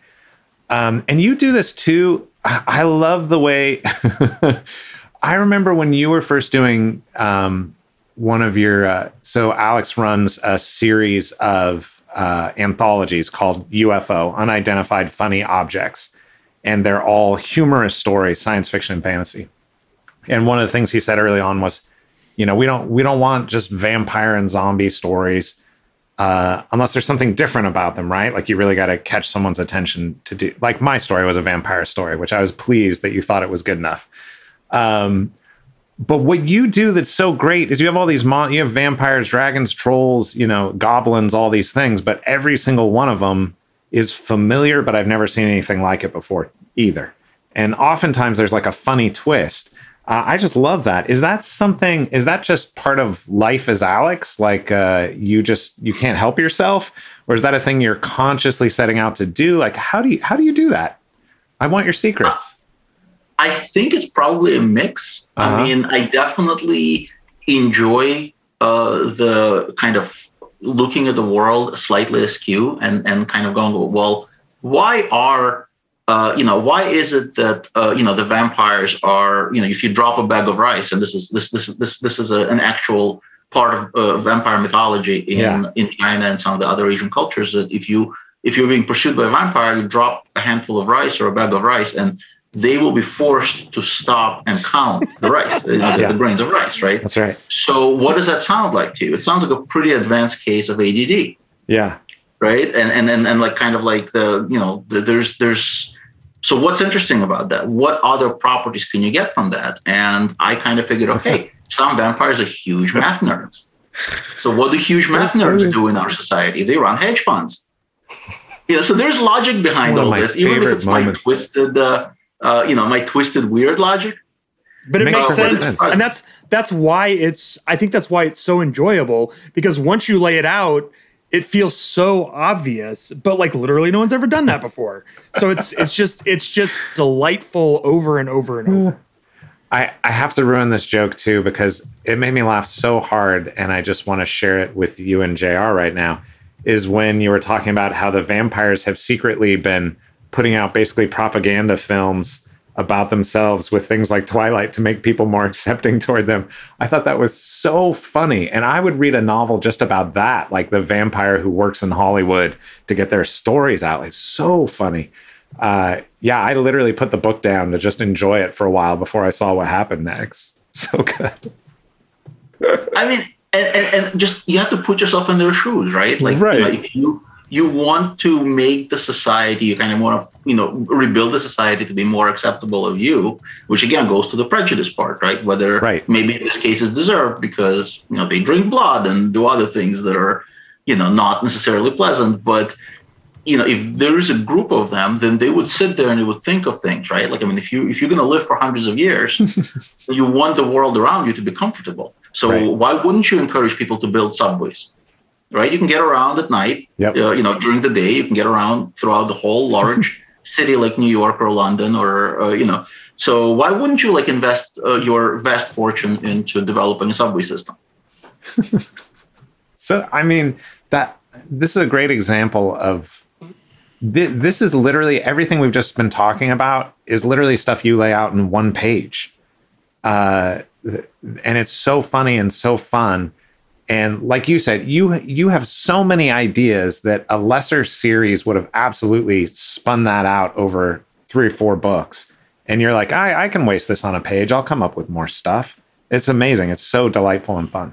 Um, and you do this too. I love the way I remember when you were first doing um, one of your, uh, so Alex runs a series of uh, anthologies called U F O, Unidentified Funny Objects. And they're all humorous stories, science fiction and fantasy. And one of the things he said early on was, you know, we don't, we don't want just vampire and zombie stories. Uh, unless there's something different about them, right? Like you really got to catch someone's attention to do. Like my story was a vampire story, which I was pleased that you thought it was good enough. Um, but what you do that's so great is you have all these mon- you have vampires, dragons, trolls, you know, goblins, all these things, but every single one of them is familiar. But I've never seen anything like it before either. And oftentimes there's like a funny twist. Uh, I just love that. Is that something, is that just part of life as Alex? Like uh, you just, you can't help yourself? Or is that a thing you're consciously setting out to do? Like, how do you, how do you do that? I want your secrets. I think it's probably a mix. Uh-huh. I mean, I definitely enjoy uh, the kind of looking at the world slightly askew and, and kind of going, well, why are Uh, you know, why is it that uh, you know the vampires are, you know, if you drop a bag of rice, and this is this this this this is a, an actual part of uh, vampire mythology in yeah. in China and some of the other Asian cultures, that if you if you're being pursued by a vampire, you drop a handful of rice or a bag of rice, and they will be forced to stop and count the rice, you know, the, yeah. the grains of rice, right? That's right. So what does that sound like to you? It sounds like a pretty advanced case of A D D. Yeah. Right. And and and, and like kind of like the, you know, the, there's there's so what's interesting about that? What other properties can you get from that? And I kind of figured, okay, some vampires are huge math nerds. So what do huge so math nerds funny. do in our society? They run hedge funds. Yeah, so there's logic behind all this, even if it's moments. my twisted, uh, uh, you know, my twisted, weird logic. But it, it makes, makes sense. sense, and that's that's why it's. I think that's why it's so enjoyable, because once you lay it out, it feels so obvious, but like literally no one's ever done that before. So it's it's just it's just delightful over and over and over. I, I have to ruin this joke too, because it made me laugh so hard, and I just want to share it with you and J R right now, is when you were talking about how the vampires have secretly been putting out basically propaganda films about themselves with things like Twilight to make people more accepting toward them. I thought that was so funny. And I would read a novel just about that, like the vampire who works in Hollywood to get their stories out. It's so funny. Uh, yeah, I literally put the book down to just enjoy it for a while before I saw what happened next. So good. I mean, and, and, and just you have to put yourself in their shoes, right? Like, right. You know, if you you want to make the society, you kind of want to, you know, rebuild the society to be more acceptable of you, which again goes to the prejudice part, right? Whether right. maybe in this case is deserved because, you know, they drink blood and do other things that are, you know, not necessarily pleasant. But, you know, if there is a group of them, then they would sit there and they would think of things, right? Like, I mean, if you if you're going to live for hundreds of years, you want the world around you to be comfortable. So right. why wouldn't you encourage people to build subways? Right, you can get around at night. Yep. Uh, you know, during the day, you can get around throughout the whole large city like New York or London, or uh, you know. So why wouldn't you like invest uh, your vast fortune into developing a subway system? So, I mean, that this is a great example of th- this is literally everything we've just been talking about is literally stuff you lay out in one page, uh, and it's so funny and so fun. And like you said, you you have so many ideas that a lesser series would have absolutely spun that out over three or four books. And you're like, I, I can waste this on a page. I'll come up with more stuff. It's amazing. It's so delightful and fun.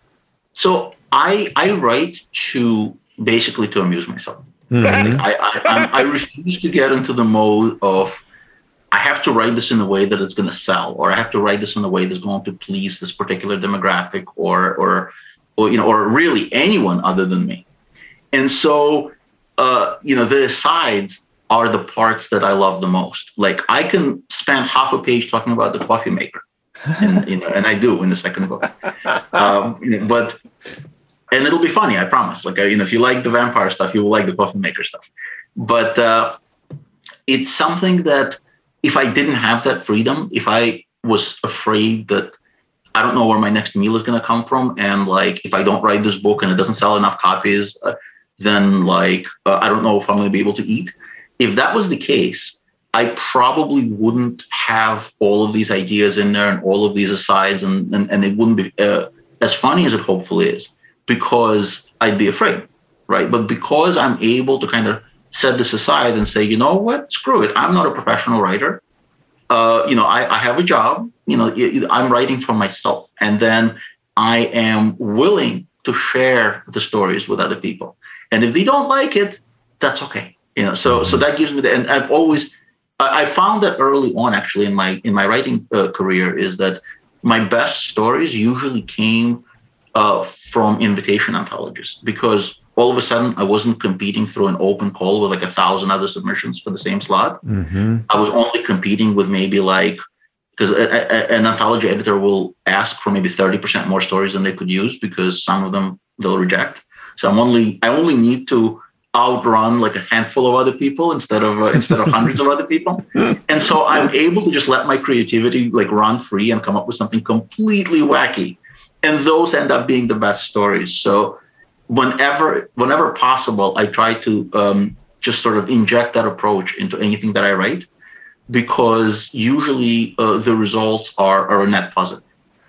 So I I write to basically to amuse myself. Mm-hmm. I, I, I I refuse to get into the mode of I have to write this in a way that it's going to sell, or I have to write this in a way that's going to please this particular demographic, or or or you know, or really anyone other than me. And so, uh, you know, the asides are the parts that I love the most. Like I can spend half a page talking about the coffee maker, and you know, and I do in the second book. Um, but and it'll be funny, I promise. Like you know, if you like the vampire stuff, you will like the coffee maker stuff. But uh, it's something that if I didn't have that freedom, if I was afraid that I don't know where my next meal is going to come from, and like if I don't write this book and it doesn't sell enough copies, uh, then like uh, I don't know if I'm going to be able to eat. If that was the case, I probably wouldn't have all of these ideas in there and all of these asides, and and, and it wouldn't be uh, as funny as it hopefully is, because I'd be afraid, right? But because I'm able to kind of set this aside and say, you know what, screw it, I'm not a professional writer. Uh, you know, I, I have a job. You know, I'm writing for myself, and then I am willing to share the stories with other people. And if they don't like it, that's okay. You know, so so that gives me the. And I've always, I found that early on, actually, in my in my writing uh, career, is that my best stories usually came uh, from invitation anthologies, because all of a sudden I wasn't competing through an open call with like a thousand other submissions for the same slot. Mm-hmm. I was only competing with maybe like, because an anthology editor will ask for maybe thirty percent more stories than they could use, because some of them they'll reject. So I'm only, I only need to outrun like a handful of other people instead of uh, instead of hundreds of other people. And so I'm able to just let my creativity like run free and come up with something completely wacky. And those end up being the best stories. So whenever whenever possible, I try to um, just sort of inject that approach into anything that I write, because usually uh, the results are, are a net positive.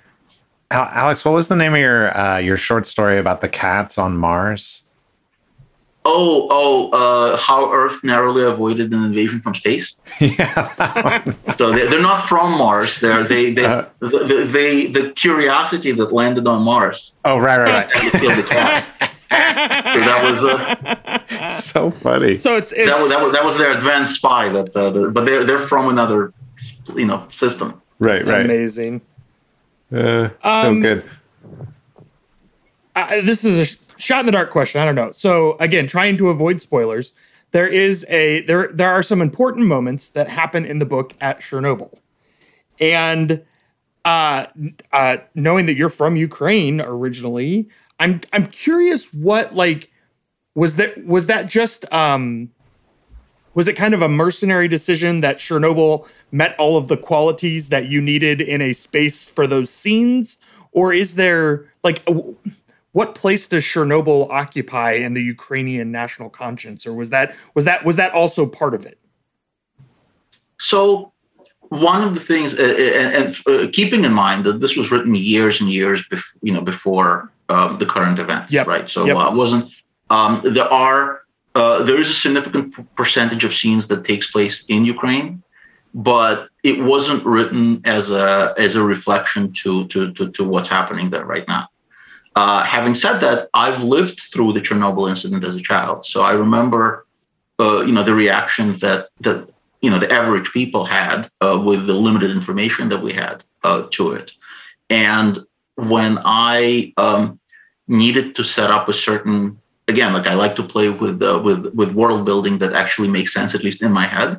Alex, what was the name of your uh, your short story about the cats on Mars? Oh, oh, uh, how Earth narrowly avoided an invasion from space. Yeah, that one. So they, they're not from Mars. They're they they, uh, the, the, they the curiosity that landed on Mars. Oh, right, right, right. The cat. So that was uh, so funny. So it's, it's that was, that was that was their advanced spy. That, uh, the, but they're they're from another, you know, system. Right, right. Amazing. Uh, um, so good. Uh, this is a sh- shot in the dark question. I don't know. So again, trying to avoid spoilers, there is a there there are some important moments that happen in the book at Chernobyl, and uh, uh, knowing that you're from Ukraine originally, I'm I'm curious what like was that was that just um, was it kind of a mercenary decision that Chernobyl met all of the qualities that you needed in a space for those scenes, or is there like a, what place does Chernobyl occupy in the Ukrainian national conscience, or was that was that was that also part of it? So one of the things, uh, and, and uh, keeping in mind that this was written years and years, bef- you know, before um, the current events, yep. right? So yep. uh, it wasn't. Um, there are uh, there is a significant p- percentage of scenes that takes place in Ukraine, but it wasn't written as a as a reflection to to to, to what's happening there right now. Uh, having said that, I've lived through the Chernobyl incident as a child, so I remember, uh, you know, the reactions that that you know the average people had uh, with the limited information that we had uh, to it. And when I um, needed to set up a certain, again, like I like to play with uh, with with world building that actually makes sense, at least in my head.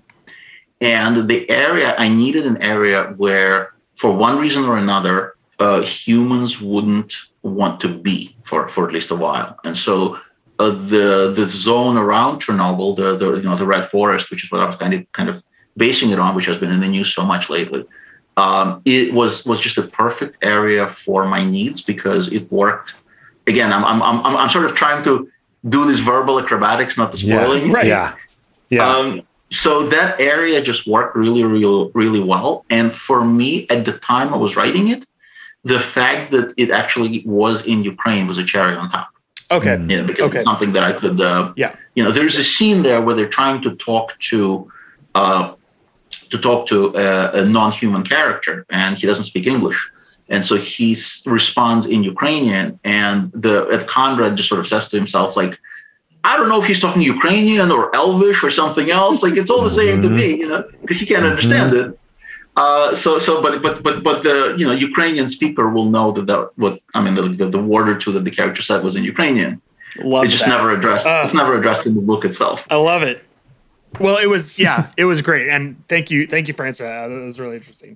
And the area, I needed an area where, for one reason or another, uh, humans wouldn't want to be for, for at least a while. And so uh, the the zone around Chernobyl, the, the you know the Red Forest, which is what I was kind of kind of basing it on, which has been in the news so much lately, um, it was was just a perfect area for my needs because it worked. Again, I'm I'm I'm I'm sort of trying to do this verbal acrobatics, not the spoiling. Yeah. Right. Yeah. Yeah. Um, so that area just worked really, really, really well. And for me, at the time I was writing it, the fact that it actually was in Ukraine was a cherry on top. Okay. Yeah, because okay. it's something that I could. Uh, yeah. You know, there's a scene there where they're trying to talk to, uh, to talk to a, a non-human character, and he doesn't speak English, and so he s- responds in Ukrainian, and the uh, Conrad just sort of says to himself, like, I don't know if he's talking Ukrainian or Elvish or something else. Like, it's all the same mm-hmm. to me, you know, because he can't understand mm-hmm. it. Uh, so, so, but, but, but, but the, you know, Ukrainian speaker will know that that what I mean, the, the, the word or two that the character said was in Ukrainian. Love it's just that. never addressed. Uh, it's never addressed in the book itself. I love it. Well, it was, yeah, it was great, and thank you, thank you for answering that. That was really interesting.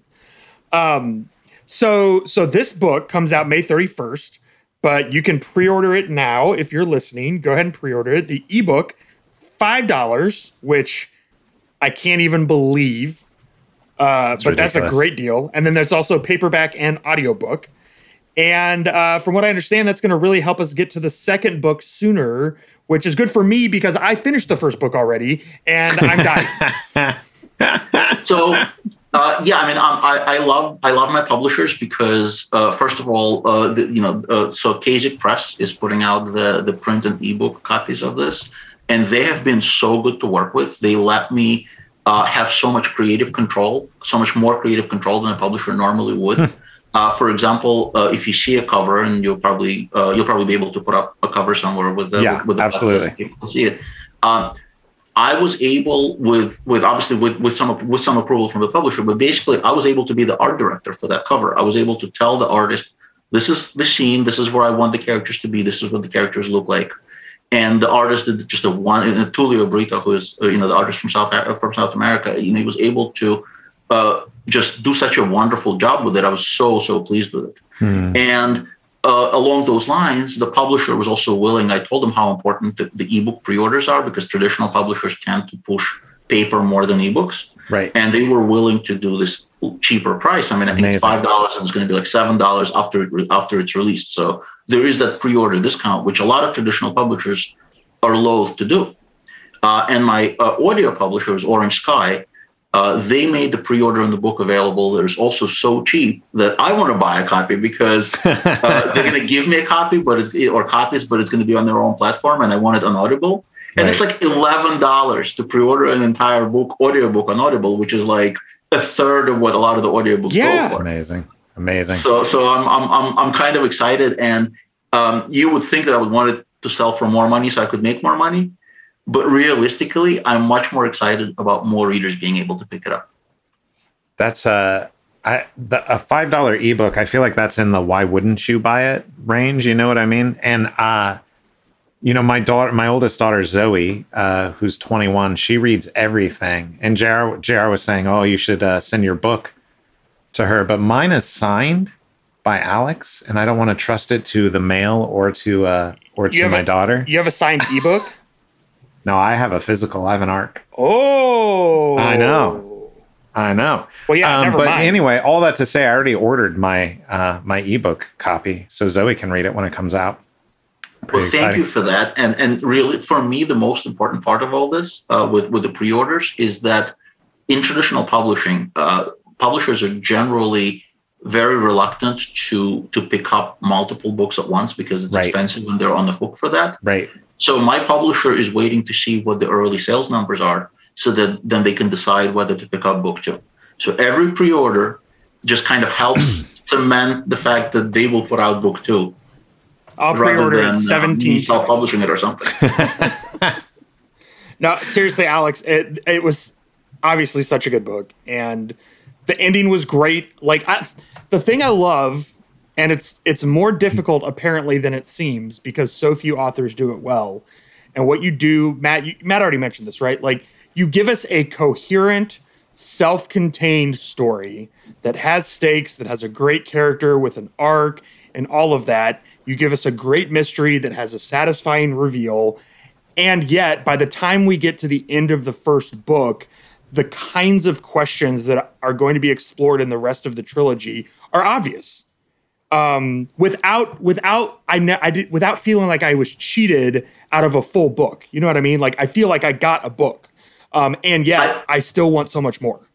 Um, so, so this book comes out May thirty-first, but you can pre-order it now if you're listening. Go ahead and pre-order it. The ebook, five dollars, which I can't even believe. Uh, but ridiculous. That's a great deal. And then there's also paperback and audiobook. And uh, from what I understand, that's going to really help us get to the second book sooner, which is good for me because I finished the first book already and I'm dying. So, uh, yeah, I mean, um, I, I love I love my publishers because, uh, first of all, uh, the, you know, uh, so Kasich Press is putting out the the print and ebook copies of this, and they have been so good to work with. They let me Uh, have so much creative control, so much more creative control than a publisher normally would. uh, for example, uh, if you see a cover, and you'll probably uh, you'll probably be able to put up a cover somewhere with the yeah, with, with the absolutely people see it. Um, I was able with with obviously with with some with some approval from the publisher, but basically I was able to be the art director for that cover. I was able to tell the artist, this is the scene, this is where I want the characters to be, this is what the characters look like. And the artist did just a one, and Tulio Brito, who is uh, you know the artist from South from South America, you know, he was able to uh, just do such a wonderful job with it. I was so so pleased with it. Hmm. And uh, along those lines, the publisher was also willing. I told them how important the, the ebook pre-orders are because traditional publishers tend to push paper more than ebooks, right? And they were willing to do this cheaper price. I mean, I think Amazing. It's five dollars, and it's going to be like seven dollars after it re- after it's released. So there is that pre-order discount, which a lot of traditional publishers are loath to do. Uh, and my uh, audio publishers, Orange Sky, uh, they made the pre-order in the book available. It's also so cheap that I want to buy a copy because uh, they're going to give me a copy, but it's or copies, but it's going to be on their own platform, and I want it on Audible. And right. It's like eleven dollars to pre-order an entire book, audiobook on Audible, which is like a third of what a lot of the audiobooks yeah. go for. Amazing. Amazing. So, so I'm, I'm, I'm, I'm kind of excited, and um, you would think that I would want it to sell for more money so I could make more money, but realistically, I'm much more excited about more readers being able to pick it up. That's a, I, the, a five dollar ebook. I feel like that's in the why wouldn't you buy it range. You know what I mean? And uh, you know, my daughter, my oldest daughter Zoe, uh, who's twenty-one, she reads everything. And J R, J R was saying, "Oh, you should uh, send your book to her," but mine is signed by Alex, and I don't want to trust it to the mail or to uh, or to my a, daughter. You have a signed ebook? No, I have a physical. I have an ARC. Oh, I know, I know. Well, yeah, um, never but mind. Anyway, all that to say, I already ordered my uh, my ebook copy, so Zoe can read it when it comes out. Pretty well, thank exciting. you for that. And and really, for me, the most important part of all this uh, with with the pre-orders is that in traditional publishing, uh, publishers are generally very reluctant to to pick up multiple books at once because it's right. expensive when they're on the hook for that. Right. So my publisher is waiting to see what the early sales numbers are so that then they can decide whether to pick up book two. So every pre-order just kind of helps cement the fact that they will put out book two. I'll pre-order it seventeen uh, self-publishing it or something. No, seriously, Alex, it it was obviously such a good book, and the ending was great. Like I, the thing I love, and it's it's more difficult apparently than it seems because so few authors do it well. And what you do, Matt, you, Matt already mentioned this, right? Like you give us a coherent, self-contained story that has stakes, that has a great character with an arc and all of that. You give us a great mystery that has a satisfying reveal. And yet, by the time we get to the end of the first book, the kinds of questions that are going to be explored in the rest of the trilogy are obvious. Um, without, without, I, ne- I did, without feeling like I was cheated out of a full book. You know what I mean? Like I feel like I got a book, um, and yet I, I still want so much more.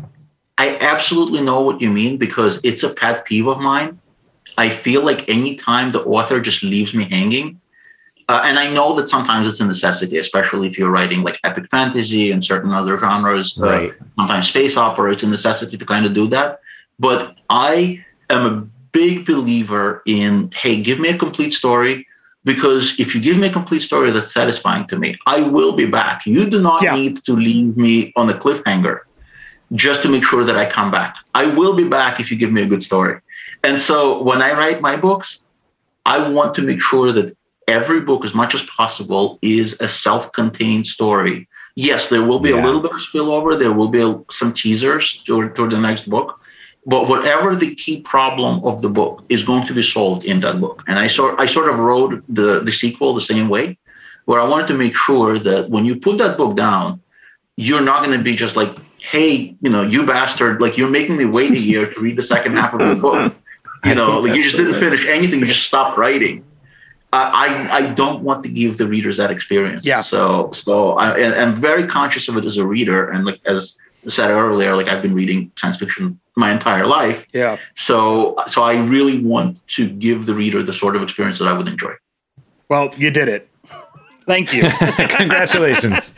I absolutely know what you mean because it's a pet peeve of mine. I feel like any time the author just leaves me hanging. Uh, and I know that sometimes it's a necessity, especially if you're writing like epic fantasy and certain other genres. Right. Uh, sometimes space opera, it's a necessity to kind of do that. But I am a big believer in, hey, give me a complete story, because if you give me a complete story that's satisfying to me, I will be back. You do not yeah. need to leave me on a cliffhanger just to make sure that I come back. I will be back if you give me a good story. And so when I write my books, I want to make sure that every book, as much as possible, is a self-contained story. Yes, there will be yeah. a little bit of spillover. There will be a, some teasers toward, toward the next book. But whatever the key problem of the book is going to be solved in that book. And I sort, I sort of wrote the, the sequel the same way, where I wanted to make sure that when you put that book down, you're not going to be just like, hey, you know, you bastard, like you're making me wait a year to read the second half of the book. You know, like you just didn't finish anything. You just stopped writing. I, I don't want to give the readers that experience. Yeah. So so I, and I'm very conscious of it as a reader. And like as I said earlier, like I've been reading science fiction my entire life. Yeah. So so I really want to give the reader the sort of experience that I would enjoy. Well, you did it. Thank you. Congratulations.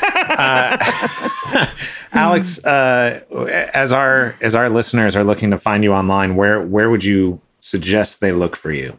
uh, Alex, uh, as our as our listeners are looking to find you online, where where would you suggest they look for you?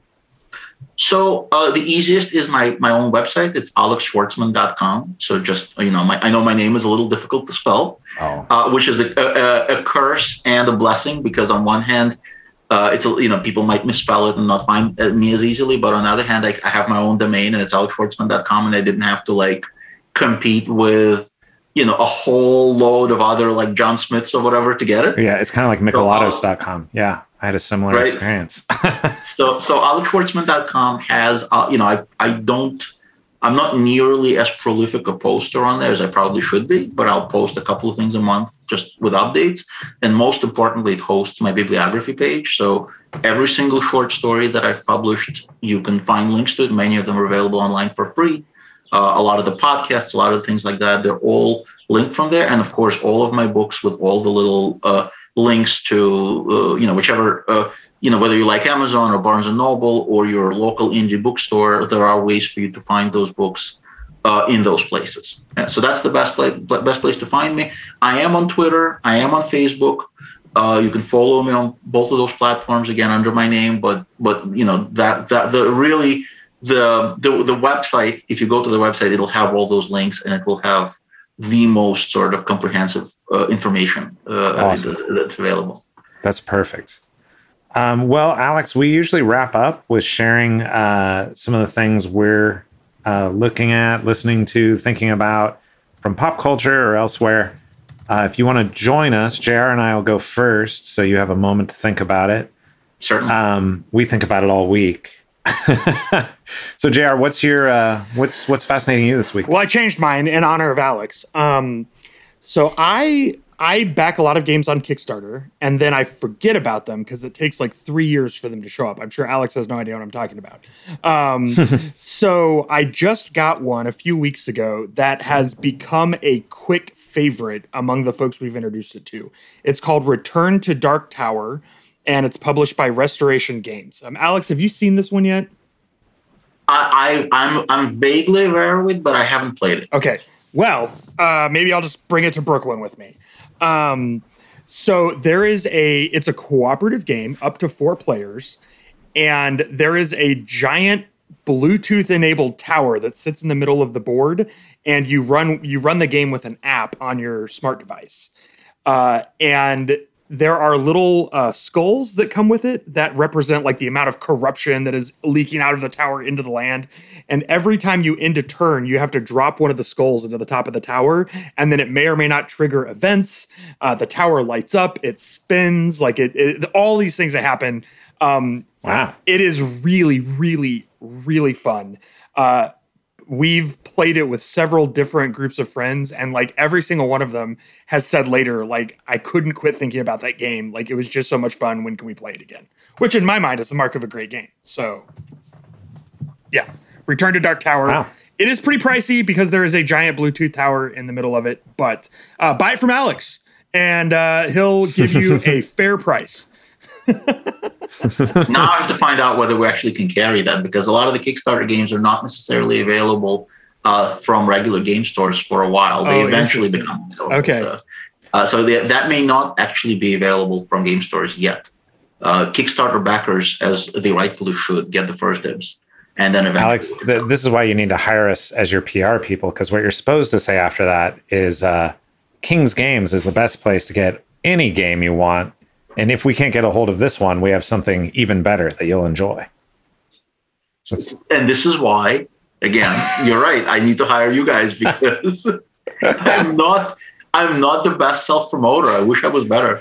So uh, the easiest is my my own website. It's alex schwartzman dot com. So just, you know, my, I know my name is a little difficult to spell, oh. uh, which is a, a, a curse and a blessing, because on one hand, uh, it's a, you know, people might misspell it and not find me as easily. But on the other hand, I, I have my own domain and it's alex schwartzman dot com, and I didn't have to like compete with, you know, a whole load of other like John Smiths or whatever to get it. Yeah, it's kind of like michelatos dot com. Yeah. I had a similar right. experience. so, so alex schwartzman dot com has, uh, you know, I, I don't, I'm not nearly as prolific a poster on there as I probably should be, but I'll post a couple of things a month just with updates. And most importantly, it hosts my bibliography page. So every single short story that I've published, you can find links to it. Many of them are available online for free. Uh, a lot of the podcasts, a lot of things like that, they're all linked from there. And of course, all of my books with all the little, uh, links to, uh, you know, whichever, uh, you know, whether you like Amazon or Barnes and Noble or your local indie bookstore, there are ways for you to find those books uh, in those places. Yeah, so that's the best place, best place to find me. I am on Twitter. I am on Facebook. Uh, you can follow me on both of those platforms, again, under my name. But, but you know, that, that the really, the, the, the website, if you go to the website, it'll have all those links and it will have the most sort of comprehensive uh, information uh, awesome. that's available. That's perfect. Um, well, Alex, we usually wrap up with sharing uh, some of the things we're uh, looking at, listening to, thinking about from pop culture or elsewhere. Uh, if you want to join us, J R and I will go first, so you have a moment to think about it. Certainly. Um, we think about it all week. So J R, what's your uh, what's what's fascinating you this week? Well, I changed mine in honor of Alex. Um, so I I back a lot of games on Kickstarter, and then I forget about them because it takes like three years for them to show up. I'm sure Alex has no idea what I'm talking about. Um, so I just got one a few weeks ago that has become a quick favorite among the folks we've introduced it to. It's called Return to Dark Tower, and it's published by Restoration Games. Um, Alex, have you seen this one yet? I, I I'm I'm vaguely aware of it, but I haven't played it. Okay. Well, uh, maybe I'll just bring it to Brooklyn with me. Um, so there is a, it's a cooperative game up to four players, and there is a giant Bluetooth enabled tower that sits in the middle of the board, and you run, you run the game with an app on your smart device. Uh, and there are little uh, skulls that come with it that represent like the amount of corruption that is leaking out of the tower into the land. And every time you end a turn, you have to drop one of the skulls into the top of the tower, and then it may or may not trigger events. Uh, the tower lights up, it spins, like it, it all these things that happen. Um, wow. It is really, really, really fun. Uh, We've played it with several different groups of friends, and like every single one of them has said later, like, I couldn't quit thinking about that game. Like, it was just so much fun. When can we play it again? Which in my mind is the mark of a great game. So yeah, Return to Dark Tower. Wow. It is pretty pricey because there is a giant Bluetooth tower in the middle of it, but uh, buy it from Alex and uh, he'll give you a fair price. Now I have to find out whether we actually can carry that, because a lot of the Kickstarter games are not necessarily available uh, from regular game stores for a while. They Oh, eventually interesting. become available. Okay. So, uh, so they, that may not actually be available from game stores yet. Uh, Kickstarter backers, as they rightfully should, get the first dibs. And then eventually. Alex, th- this is why you need to hire us as your P R people, because what you're supposed to say after that is uh, King's Games is the best place to get any game you want. And if we can't get a hold of this one, we have something even better that you'll enjoy. That's- And this is why, again, you're right. I need to hire you guys because I'm not. I'm not the best self promoter. I wish I was better.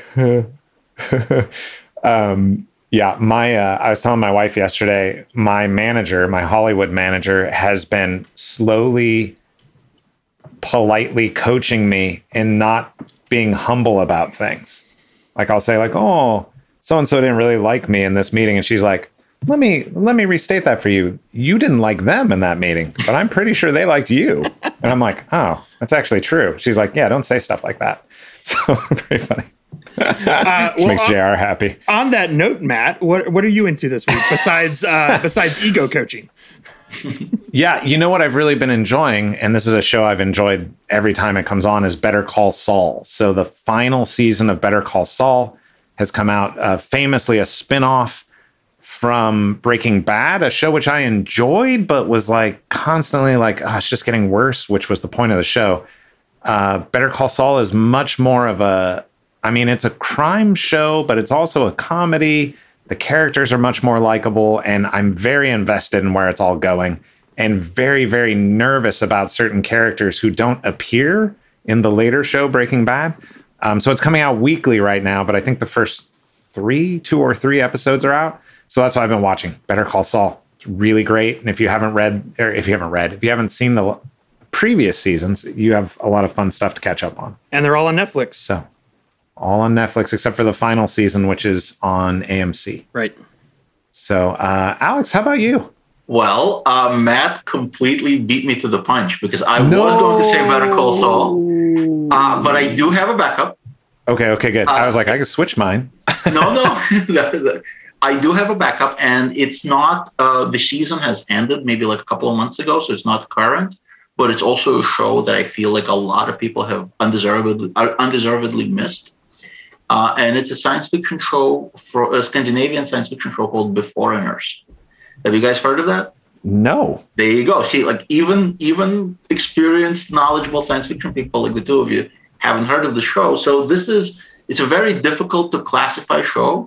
um, yeah, my. Uh, I was telling my wife yesterday. My manager, my Hollywood manager, has been slowly, politely coaching me in not being humble about things. Like I'll say, like, "Oh, so and so didn't really like me in this meeting," and she's like, "Let me let me restate that for you. You didn't like them in that meeting, but I'm pretty sure they liked you." And I'm like, "Oh, that's actually true." She's like, "Yeah, don't say stuff like that." So very funny. Uh, well, Makes on, J R happy. on that note, Matt, what what are you into this week besides uh, besides ego coaching? Yeah, you know what I've really been enjoying, and this is a show I've enjoyed every time it comes on, is Better Call Saul. So the final season of Better Call Saul has come out, uh, famously a spinoff from Breaking Bad, a show which I enjoyed, but was like constantly like, oh, it's just getting worse, which was the point of the show. Uh, Better Call Saul is much more of a, I mean, it's a crime show, but it's also a comedy. The characters are much more likable, and I'm very invested in where it's all going, and very, very nervous about certain characters who don't appear in the later show, Breaking Bad. Um, so it's coming out weekly right now, but I think the first three, two or three episodes are out. So that's what I've been watching. Better Call Saul. It's really great. And if you haven't read, or if you haven't read, if you haven't seen the previous seasons, you have a lot of fun stuff to catch up on. And they're all on Netflix. So all on Netflix, except for the final season, which is on A M C. Right. So, uh, Alex, how about you? Well, uh, Matt completely beat me to the punch because I was going to say Better Call Saul, uh, but I do have a backup. Okay, okay, good. Uh, I was like, I could switch mine. no, no. I do have a backup, and it's not, uh, the season has ended maybe like a couple of months ago, so it's not current, but it's also a show that I feel like a lot of people have undeservedly, undeservedly missed. Uh, and it's a science fiction show, for a Scandinavian science fiction show called Beforeigners. Have you guys heard of that? No. There you go. See, like even even experienced, knowledgeable science fiction people like the two of you haven't heard of the show. So this is it's a very difficult to classify show.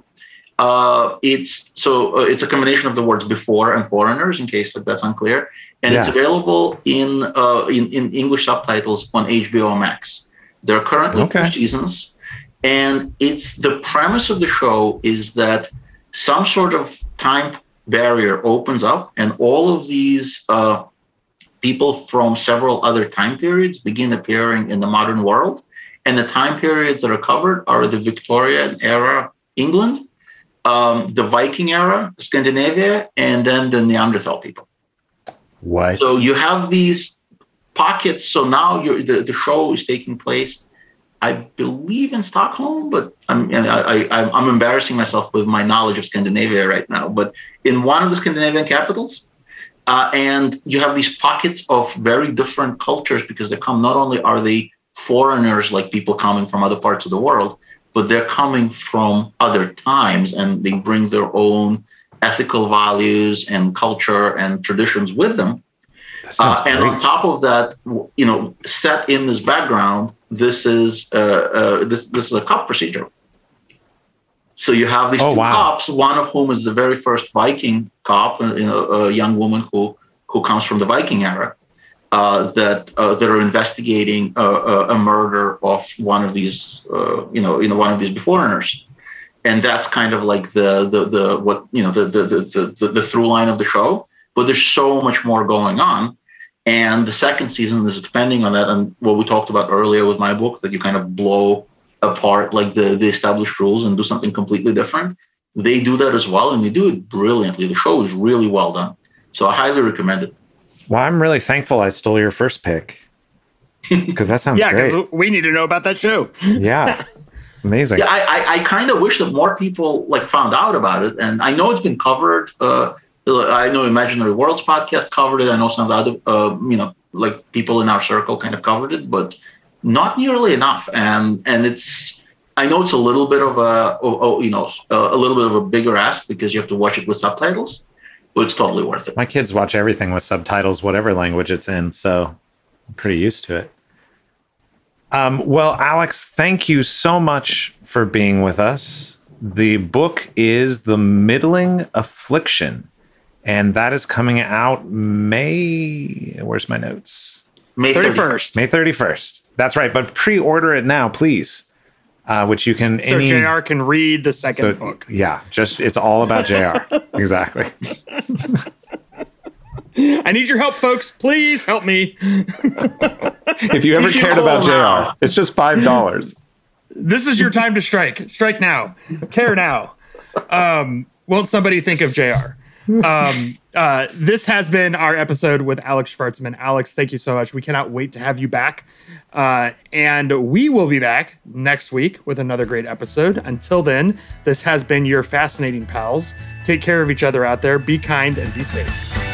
Uh, it's so uh, it's a combination of the words before and foreigners, in case like that's unclear, and Yeah. it's available in uh, in in English subtitles on H B O Max. There are currently Okay. two seasons, and it's the premise of the show is that some sort of time barrier opens up, and all of these uh, people from several other time periods begin appearing in the modern world, And the time periods that are covered are the Victorian era England, um, the Viking era Scandinavia, and then the Neanderthal people. What? So you have these pockets. So now you're, the, the show is taking place, I believe, in Stockholm, but I'm I, I, I'm embarrassing myself with my knowledge of Scandinavia right now. But in one of the Scandinavian capitals, uh, and you have these pockets of very different cultures because they come. Not only are they foreigners, like people coming from other parts of the world, but they're coming from other times, and they bring their own ethical values and culture and traditions with them. Uh, and on top of that, you know, set in this background, this is uh, uh, this this is a cop procedure. So you have these oh, two wow. cops, one of whom is the very first Viking cop, uh, you know, a young woman who who comes from the Viking era, uh, that uh, that are investigating a, a, a murder of one of these, uh, you know, you know, one of these beforeigners. And that's kind of like the the the what you know the the the the, the through line of the show. But there's so much more going on, and the second season is expanding on that. And what we talked about earlier with my book, that you kind of blow apart like the the established rules and do something completely different. They do that as well, and they do it brilliantly. The show is really well done, so I highly recommend it. Well, I'm really thankful I stole your first pick, because that sounds yeah, great. because we need to know about that show. Yeah. Amazing. Yeah, I I, I kind of wish that more people like found out about it, and I know it's been covered. Uh, I know Imaginary Worlds podcast covered it. I know some of the other, uh, you know, like people in our circle kind of covered it, but not nearly enough. And and it's, I know it's a little bit of a, oh, you know, a little bit of a bigger ask because you have to watch it with subtitles, but it's totally worth it. My kids watch everything with subtitles, whatever language it's in, so I'm pretty used to it. Um, well, Alex, thank you so much for being with us. The book is The Middling Affliction, and that is coming out May. Where's my notes? May thirty-first. May thirty-first. That's right. But pre-order it now, please. Uh, which you can. So any, J R can read the second so, book. Yeah, just it's all about J R. Exactly. I need your help, folks. Please help me. If you ever You cared should about hold J R, out. it's just five dollars. This is your time to strike. Strike now. Care now. Um, won't somebody think of J R? Um, uh, this has been our episode with Alex Shvartsman. Alex, thank you so much. We cannot wait to have you back. Uh, and we will be back next week with another great episode. Until then, this has been your Fascinating Pals. Take care of each other out there. Be kind and be safe.